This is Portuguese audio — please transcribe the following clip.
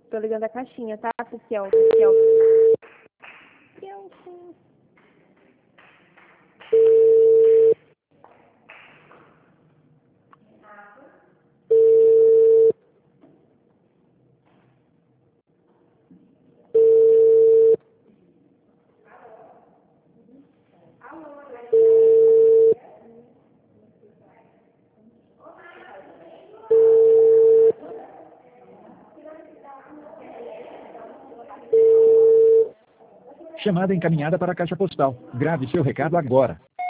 Tô ligando a caixinha, tá, oficial, oficial. Chamada encaminhada para a caixa postal. Grave seu recado agora.